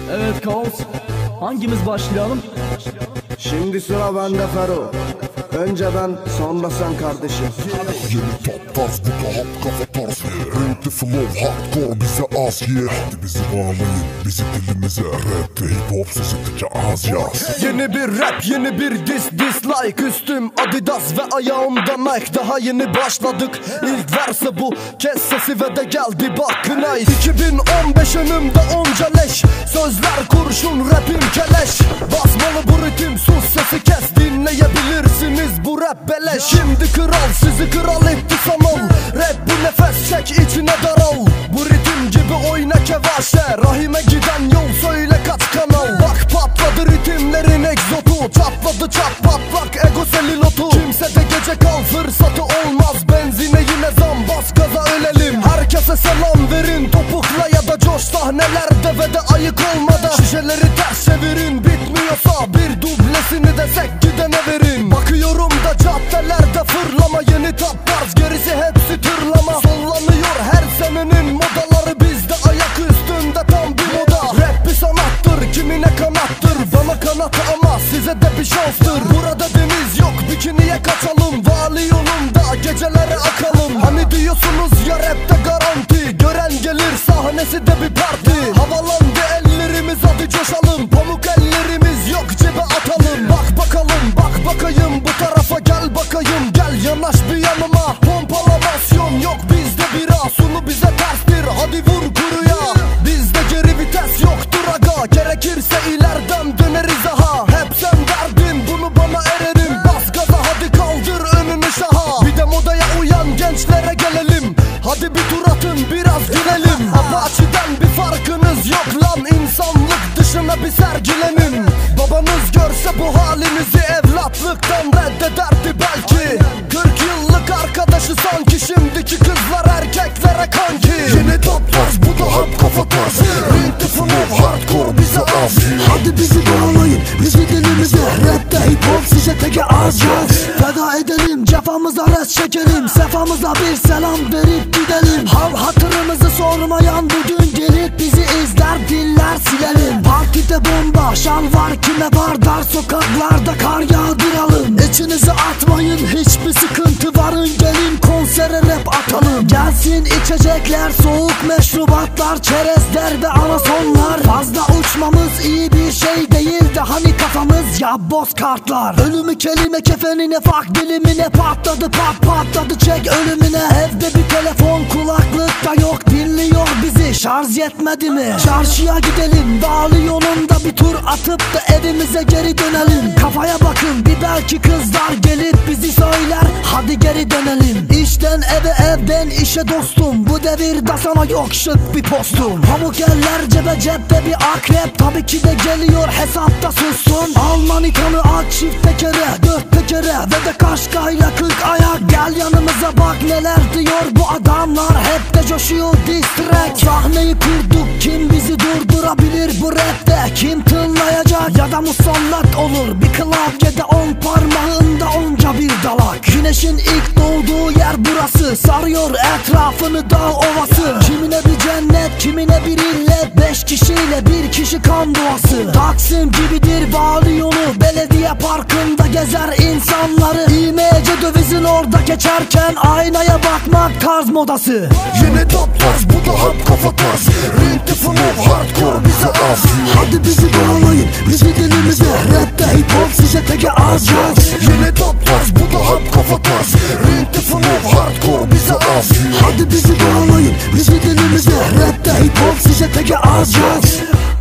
Evet Kaos, hangimiz başlayalım? Şimdi sıra bende Fero. Önce ben, sonra sen kardeşim. Yeni top tarz, bu da hap kafa tarz. Renkli flow, hardcore bize az ye. Hadi bizi bağlayın, bizi dilimize. Rap'te hip hop sesindeki az yaz. Yeni bir rap, yeni bir dislike. Üstüm Adidas ve ayağımda Nike. Daha yeni başladık, ilk verse bu. Kes sesi ve de geldi bak nice. 2015 önümde onca leş. Sözler kurşun, rapim keleş. Basmalı bu ritim, sus sesi kes. Dinleyebilirsiniz, bu rap beleş. Şimdi kral sizi kral etti sanal. Rap bu, nefes çek içine daral. Bu ritim gibi oyna kevaşe. Rahime giden yol söyle kaç kanal. Bak patladı ritimlerin egzotu. Çatladı çat patlak ego selilotu. Kimse de gece kal fırsatı olmaz. Benzine yine zam, bas gaza ölelim. Herkese selam verin, topukla ya da coş sahnelerde ve de ayık olmadan. Şişeleri ters çevirin, bitmiyorsa bir dublesini desek gidene verin. Bakıyorum da caddelerde fırlama, yeni tap tarz, gerisi hepsi tırlama. Sollanıyor her senenin modaları, bizde ayak üstünde tam bir moda. Rap bir sanattır, kimine kanattır. Bana kanat ama size de bir şanstır. Burada deniz yok, bikiniye kaçalım. Vali yolunda gecelere akalım. Hani diyorsunuz ya rapte garanti, gören gelir sahnesi de bir parti. Havalandı ellerimiz, hadi coşalım. Pamuk ellerimiz yok, cebe atalım. Bak bakalım, bak bakayım bu tarafa, gel bakayım. Gel yanaş bir yanıma, pompalamasyon yok bizde bira. Sunu bize terstir, hadi vur kuruya. Bizde geri vites yoktur aga, gerekirse ileriden döneriz aha. Hep sen derdin, bunu bana ererim. Bas gaza hadi kaldır önünü şaha. Bir de modaya uyan gençlere gelelim. Hadi bir tur atın, biraz gülelim. Apache'den bir farkınız yok lan, insanlık dışına bir sergilenin. Babanız görse bu halinizi evlatlıktan reddederdi belki. 40 yıllık arkadaşı sanki, şimdiki kızlar erkeklere kanki. Yeni top tarz, bu da hap kafa tarz. Renkli flow, hardcore bize az. Hadi bizi bağlayın, bizi dilimize. Rapte hip hop size teke az yaz. Feda edelim, cefamıza res çekelim. Sefamıza bir selam verip gidelim. Hal hatırımızı sormayan bugün gelip bizi izler, diller silelim. Partide bomba, şal var kime var, dar sokaklarda kar yağdıralım. İçinize atmayın hiçbir sıkıntı, varın gelin konsere rap atalım. Gelsin içecekler, soğuk meşrubatlar, çerezler ve anasonlar. Fazla uçmamız iyi bir şey değil de hani kafamız ya boz kartlar. Ölümü kelime kefenine, fak dilimine patladı patladı çek ölümüne. Evde bir telefon, kulaklık da yok, dinliyor bizi, şarj yetmedi mi? Çarşıya gidelim, Dağlı yolunda bir tur atıp da evimize geri dönelim. Kafaya bakın, bir belki kızlar gelip bizi söyler, hadi geri dönelim. İşten eve, evden işe dostum, bu devirde sana yok şık bir postum. Pamuk eller cebe, cepte bir akrep, tabii ki de geliyor hesapta sussun. Almanitanı aç çift tekere, 4 tekere ve de kaşkayla 40 ayak. Gel yanımıza bak neler diyor bu adamlar, hep de coşuyor diss track. Sahneyi kurduk, kim bizi durdurabilir bu rapte? Kim tınlayacak ya da musallat olur? Bir klavyede 10 parmağında onca bir dalak. Güneşin ilk doğduğu yer burası, sarıyor etrafını dağ ovası. Kimine bir cennet, kimine bir illet, 5 kişiyle bir kişi kan duası. Taksim gibidir vali yolu, belediye parkında gezer insanları. İMC dövizin orada geçerken aynaya bakmak tarz modası. Yeni top tarz, bu da hap kafa tarz. Renkli flow, hardcore bize az. Hadi bizi bağlayın, bizi dilimize. Rapte hip hop size teke az yaz. Yeni top tarz, bu da hap kafa tarz. Renkli flow, hardcore bize az. Hadi bizi bağlayın, bizi dilimize. Rapte hip hop size teke az yaz.